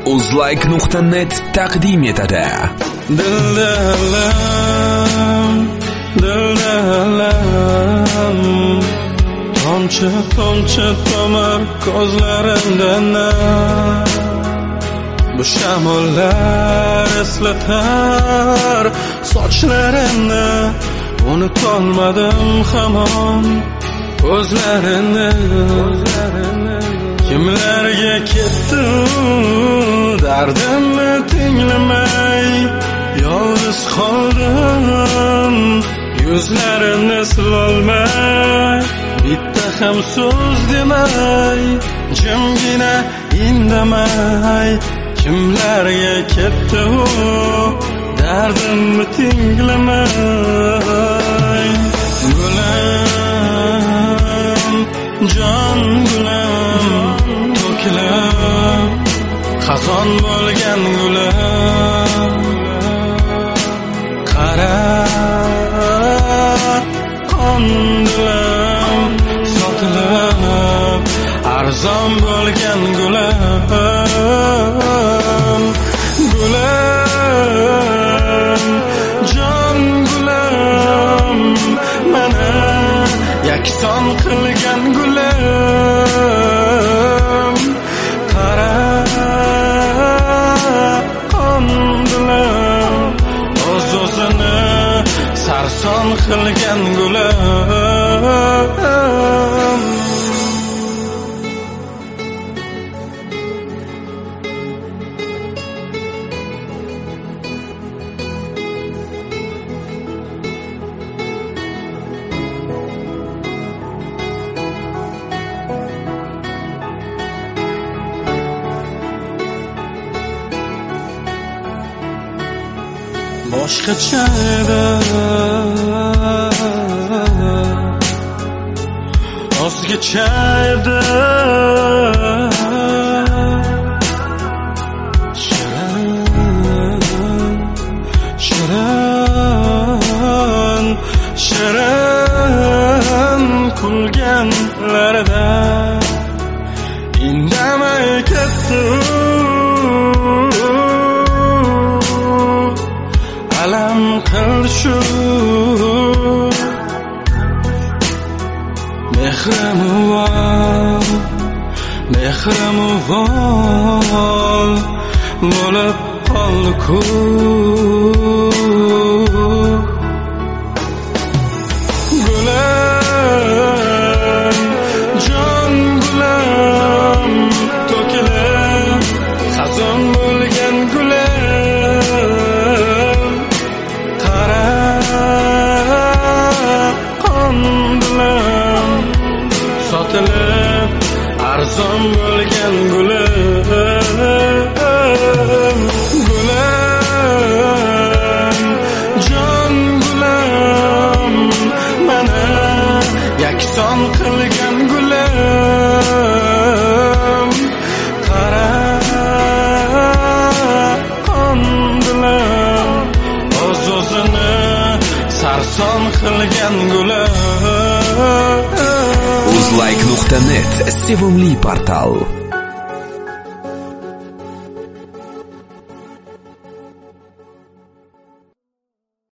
Uzlike.net taqdim etadi. Dilda alam, tomchi tomar ko'zlarimdan. Bu shamollar eslatar sochlarini, unutolmadim hamon o'zlarini. Kimlarga ketdi dardimni tinglamay, yolg'iz qoldim yuzlarimni silolmay. Bitta ham so'z demay, jimgina indamay. Kimlarga ketdi u dardimni tinglamay. Gulam, jon gulam, to'kilib xazon bo'lgan gulam. Qara qon dilim sotilib arzon bo'lgan gulam. Gulam, jon gulam, mana yakson qilgan gulam. Qara qon dilim o'z-o'zini sarson qilgan gulam. Boshqacha edi, o'zgacha edi. Shirin kulganlarida indamay ketdi. Alam qildi shu mehrimuvol bo'lib qoldi-ku. Gulam, jon gulam, to'kilib xazon bo'lgan gulam. Qara qon dilim sotilib arzon bo'lgan gulam. Gulam, jon gulam, mana yakson qilgan gulam. Qara qon dilim o'z-o'zini sarson qilgan gulam. Uzlike.net sevimli portal.